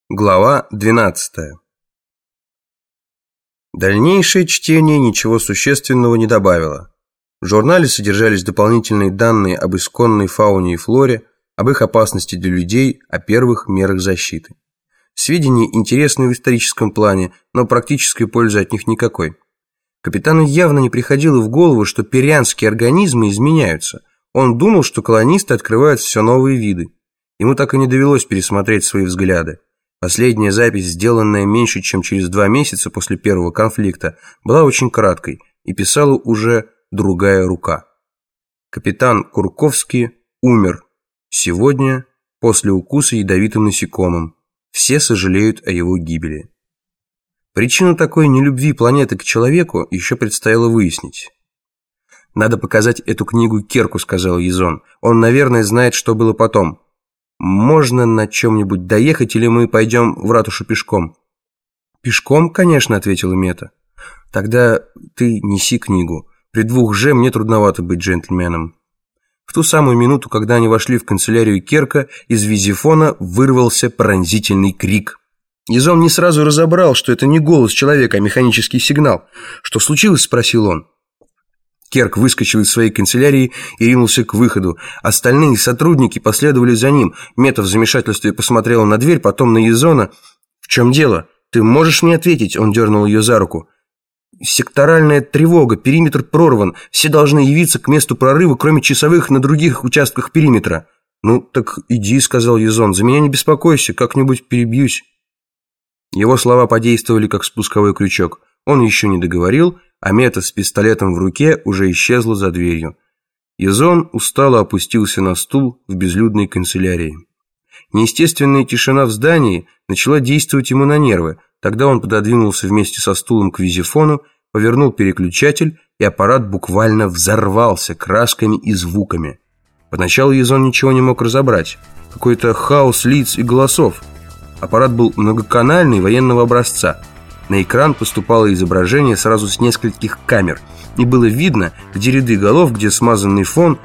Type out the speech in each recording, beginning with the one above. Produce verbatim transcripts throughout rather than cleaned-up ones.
Глава двенадцатая. Дальнейшее чтение ничего существенного не добавило. В журнале содержались дополнительные данные об исконной фауне и флоре, об их опасности для людей, о первых мерах защиты. Сведения интересны в историческом плане, но практической пользы от них никакой. Капитану явно не приходило в голову, что перианские организмы изменяются. Он думал, что колонисты открывают все новые виды. Ему так и не довелось пересмотреть свои взгляды. Последняя запись, сделанная меньше, чем через два месяца после первого конфликта, была очень краткой и писала уже другая рука. Капитан Курковский умер сегодня после укуса ядовитым насекомым. Все сожалеют о его гибели. Причину такой нелюбви планеты к человеку еще предстояло выяснить. «Надо показать эту книгу Керку», — сказал Язон. «Он, наверное, знает, что было потом. Можно на чем-нибудь доехать, или мы пойдем в ратушу пешком?» «Пешком, конечно», — ответила Мета. «Тогда ты неси книгу. При двух же мне трудновато быть джентльменом». В ту самую минуту, когда они вошли в канцелярию Керка, из визифона вырвался пронзительный крик. Язон не сразу разобрал, что это не голос человека, а механический сигнал. «Что случилось?» — спросил он. Керк выскочил из своей канцелярии и ринулся к выходу. Остальные сотрудники последовали за ним. Мета в замешательстве посмотрела на дверь, потом на Язона. «В чем дело? Ты можешь мне ответить?» Он дернул ее за руку. «Секторальная тревога, периметр прорван. Все должны явиться к месту прорыва, кроме часовых на других участках периметра». «Ну, так иди», — сказал Язон. «За меня не беспокойся, как-нибудь перебьюсь». Его слова подействовали как спусковой крючок. Он еще не договорил, а Мета с пистолетом в руке уже исчезла за дверью. Язон устало опустился на стул в безлюдной канцелярии. Неестественная тишина в здании начала действовать ему на нервы. Тогда он пододвинулся вместе со стулом к визифону, повернул переключатель, и аппарат буквально взорвался красками и звуками. Поначалу Язон ничего не мог разобрать. Какой-то хаос лиц и голосов. Аппарат был многоканальный, военного образца. На экран поступало изображение сразу с нескольких камер, и было видно, где ряды голов, где смазанный фон.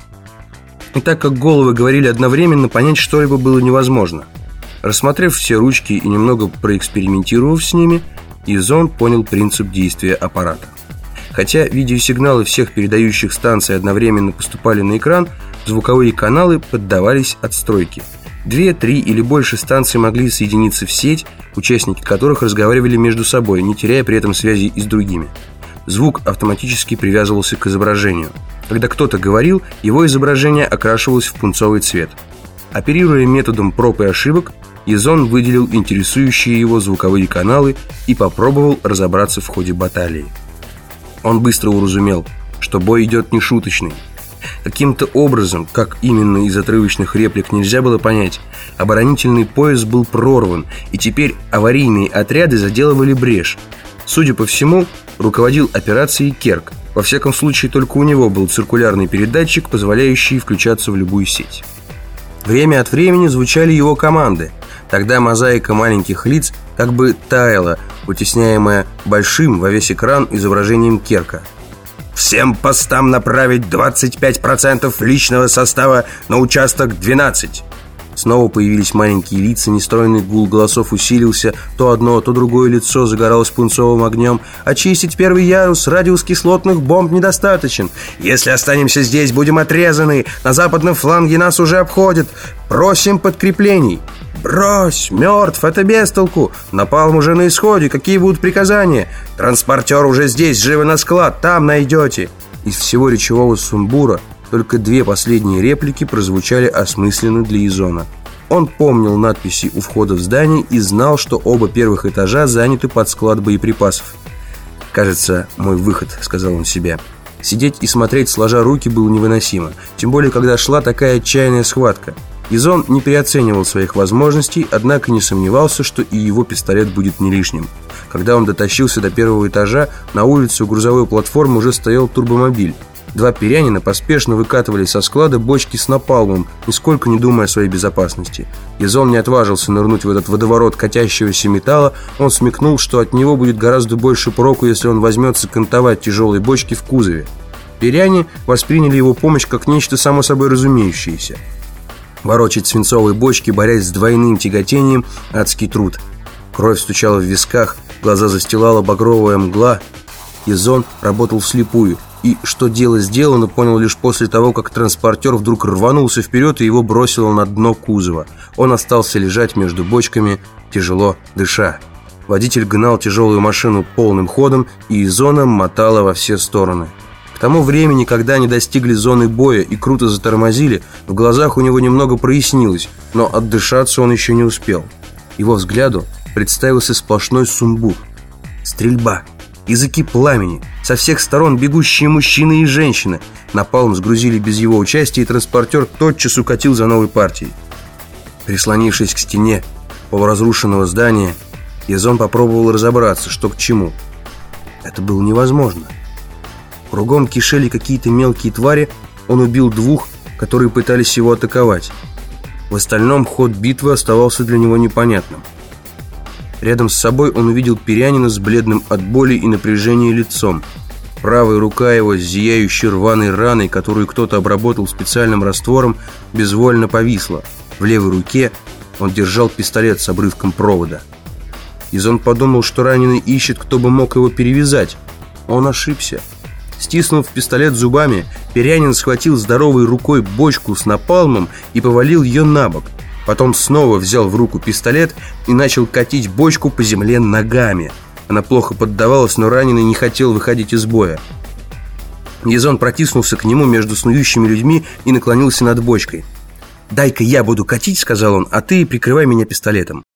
И так как головы говорили одновременно, понять что-либо было невозможно. Рассмотрев все ручки и немного проэкспериментировав с ними, Язон понял принцип действия аппарата. Хотя видеосигналы всех передающих станций одновременно поступали на экран, звуковые каналы поддавались отстройке. Две, три или больше станций могли соединиться в сеть, участники которых разговаривали между собой, не теряя при этом связи и с другими. Звук автоматически привязывался к изображению. Когда кто-то говорил, его изображение окрашивалось в пунцовый цвет. Оперируя методом проб и ошибок, Язон выделил интересующие его звуковые каналы и попробовал разобраться в ходе баталии. Он быстро уразумел, что бой идет нешуточный. Каким-то образом, как именно из отрывочных реплик нельзя было понять, оборонительный пояс был прорван, и теперь аварийные отряды заделывали брешь. Судя по всему, руководил операцией Керк. Во всяком случае, только у него был циркулярный передатчик, позволяющий включаться в любую сеть. Время от времени звучали его команды. Тогда мозаика маленьких лиц как бы таяла, вытесняемая большим во весь экран изображением Керка. «Всем постам направить двадцать пять процентов личного состава на участок двенадцать». Снова появились маленькие лица, нестройный гул голосов усилился, то одно, то другое лицо загоралось пунцовым огнем. «Очистить первый ярус, радиус кислотных бомб недостаточен. Если останемся здесь, будем отрезаны. На западном фланге нас уже обходят. Просим подкреплений». «Брось, мертв, это бестолку. Напалм уже на исходе, какие будут приказания?» «Транспортер уже здесь, живо на склад, там найдете». Из всего речевого сумбура только две последние реплики прозвучали осмысленно для Язона. Он помнил надписи у входа в здание и знал, что оба первых этажа заняты под склад боеприпасов. «Кажется, мой выход», — сказал он себе. Сидеть и смотреть, сложа руки, было невыносимо, тем более, когда шла такая отчаянная схватка. Язон не переоценивал своих возможностей, однако не сомневался, что и его пистолет будет не лишним. Когда он дотащился до первого этажа, на улице у грузовой платформы уже стоял турбомобиль. Два пирянина поспешно выкатывали со склада бочки с напалмом, нисколько не думая о своей безопасности. Язон не отважился нырнуть в этот водоворот катящегося металла. Он смекнул, что от него будет гораздо больше проку, если он возьмется кантовать тяжелые бочки в кузове. Пиряне восприняли его помощь как нечто само собой разумеющееся. Ворочать свинцовые бочки, борясь с двойным тяготением, адский труд. Кровь стучала в висках, глаза застилала багровая мгла. Язон работал вслепую, и что дело сделано, понял лишь после того, как транспортер вдруг рванулся вперед и его бросило на дно кузова. Он остался лежать между бочками, тяжело дыша. Водитель гнал тяжелую машину полным ходом, и Язона мотало во все стороны. К тому времени, когда они достигли зоны боя и круто затормозили, в глазах у него немного прояснилось, но отдышаться он еще не успел. Его взгляду представился сплошной сумбур. Стрельба, языки пламени, со всех сторон бегущие мужчины и женщины. Напалм сгрузили без его участия, и транспортер тотчас укатил за новой партией. Прислонившись к стене полуразрушенного здания, Язон попробовал разобраться, что к чему. Это было невозможно. Кругом кишели какие-то мелкие твари. Он убил двух, которые пытались его атаковать. В остальном ход битвы оставался для него непонятным. Рядом с собой он увидел Перянина с бледным от боли и напряжения лицом. Правая рука его с зияющей рваной раной, которую кто-то обработал специальным раствором, безвольно повисла. В левой руке он держал пистолет с обрывком провода. Язон подумал, что раненый ищет, кто бы мог его перевязать. Он ошибся. Стиснув пистолет зубами, Перянин схватил здоровой рукой бочку с напалмом и повалил ее на бок. Потом снова взял в руку пистолет и начал катить бочку по земле ногами. Она плохо поддавалась, но раненый не хотел выходить из боя. Язон протиснулся к нему между снующими людьми и наклонился над бочкой. «Дай-ка я буду катить», — сказал он, — «а ты прикрывай меня пистолетом».